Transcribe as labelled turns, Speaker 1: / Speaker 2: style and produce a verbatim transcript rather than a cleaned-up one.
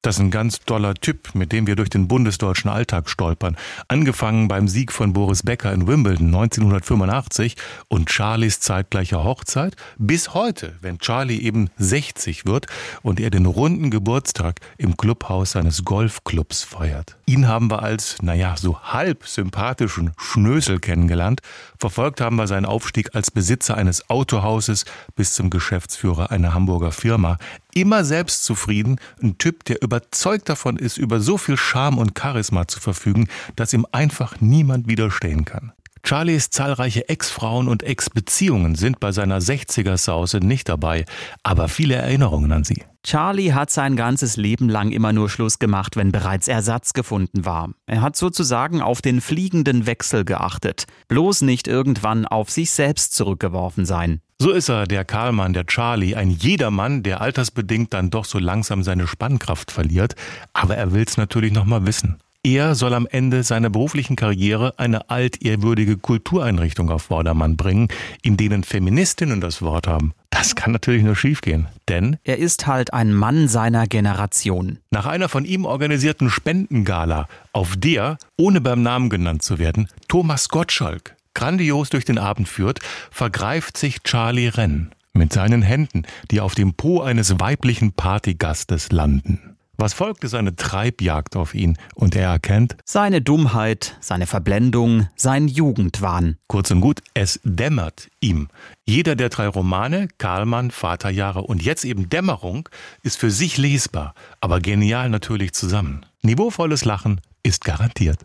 Speaker 1: Das ist ein ganz doller Typ, mit dem wir durch den bundesdeutschen Alltag stolpern. Angefangen beim Sieg von Boris Becker in Wimbledon neunzehnhundertfünfundachtzig und Charlies zeitgleicher Hochzeit bis heute, wenn Charlie eben sechzig wird und er den runden Geburtstag im Clubhaus seines Golfclubs feiert. Ihn haben wir als, naja, so halb sympathischen Schnösel kennengelernt. Verfolgt haben wir seinen Aufstieg als Besitzer eines Autohauses bis zum Geschäftsführer einer Hamburger Firma. Immer selbstzufrieden, ein Typ, der überzeugt davon ist, über so viel Charme und Charisma zu verfügen, dass ihm einfach niemand widerstehen kann. Charlies zahlreiche Ex-Frauen und Ex-Beziehungen sind bei seiner sechziger-Sause nicht dabei, aber viele Erinnerungen an sie.
Speaker 2: Charlie hat sein ganzes Leben lang immer nur Schluss gemacht, wenn bereits Ersatz gefunden war. Er hat sozusagen auf den fliegenden Wechsel geachtet. Bloß nicht irgendwann auf sich selbst zurückgeworfen sein.
Speaker 1: So ist er, der Karlmann, der Charlie, ein Jedermann, der altersbedingt dann doch so langsam seine Spannkraft verliert. Aber er will's natürlich noch mal wissen. Er soll am Ende seiner beruflichen Karriere eine altehrwürdige Kultureinrichtung auf Vordermann bringen, in denen Feministinnen das Wort haben. Das kann natürlich nur schiefgehen, denn
Speaker 2: er ist halt ein Mann seiner Generation.
Speaker 1: Nach einer von ihm organisierten Spendengala, auf der, ohne beim Namen genannt zu werden, Thomas Gottschalk grandios durch den Abend führt, vergreift sich Charlie Renn mit seinen Händen, die auf dem Po eines weiblichen Partygastes landen. Was folgt, ist eine Treibjagd auf ihn und er erkennt
Speaker 2: seine Dummheit, seine Verblendung, sein Jugendwahn.
Speaker 1: Kurz und gut, es dämmert ihm. Jeder der drei Romane, Karlmann, Vaterjahre und jetzt eben Dämmerung, ist für sich lesbar, aber genial natürlich zusammen. Niveauvolles Lachen ist garantiert.